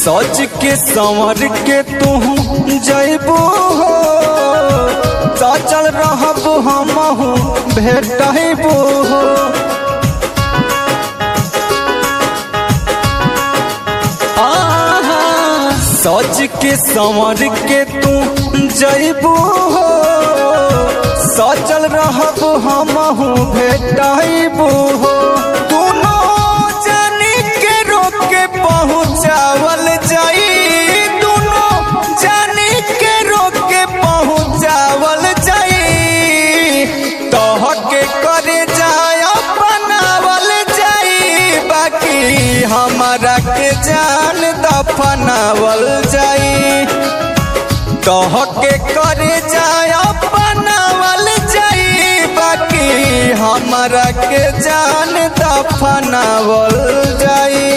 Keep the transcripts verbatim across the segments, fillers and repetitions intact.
सज के संवर के तू जैबू हो सचल रहब हमहू भेटबू हो। सज के संवर के तू जैबू हो सचल रहब हमहू भेटबू हो। दोनों जानी के रोक के पहुँचावल जाई दोनों जानी के रोक के पहुँचावल जाई तोह के करे जाय अपनावल जाई बाकी हमारा के जान दफनावल जाई तोह के करे जाय अपनावल जाई बाकी हमारा के जान दफनावल जाई।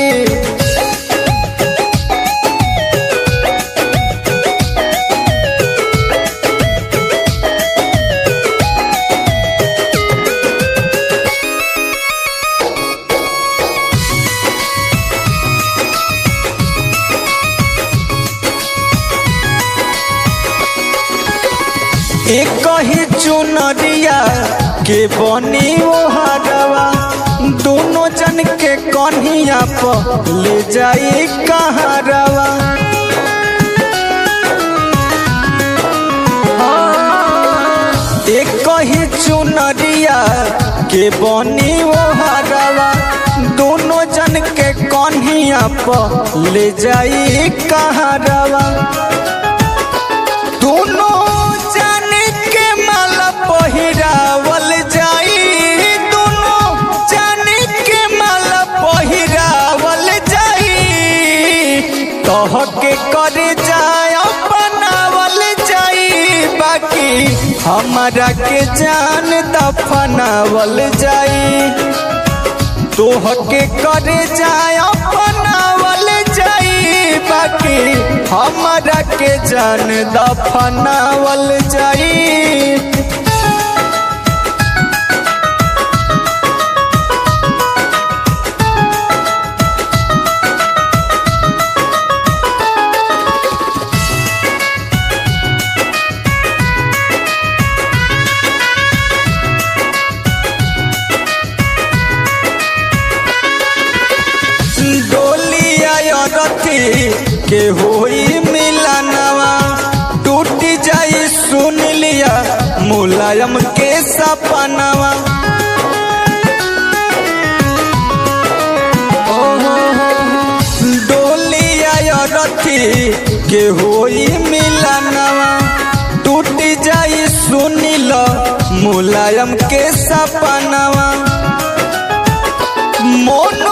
एक ही चुनरिया के बनी ओहरवा दोनों जन के कन्हिया पर ले जाई कहरवा। एक ही चुनरिया के बनी ओहरवा दोनों जन के कन्हिया पर ले जाई कहरवा। दोनों पहिरावल जाई दोनों जानी के माला पहिरावल जाई तोह के करे जाय अपनावल जाई बाकी हमारा के जान दफनावल जाई तोह के करे जाय अपनावल जाई बाकी हमारा के जान दफनावल जाई। के होई मिलनवा टूट जाई सुन लिया मुलायम के सपनवा। डोलिया रथी के होई मिलनवा टूट जाई सुन लो मुलायम के सपनवा। मोनू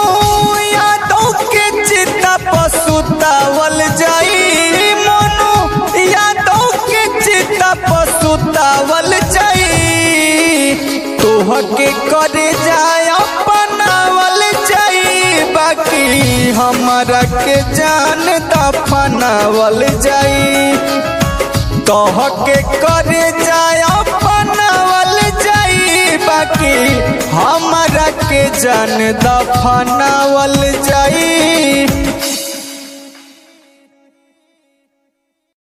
पसुतावल जाई मोनू यादों के चिता पसुतावल जाई तोह के करे जाय अपनावल जाई बाकी हमारा के जान दफनावल जाई तोह के करे जाय अपनावल जाई बाकी हमारा के जान दफनावल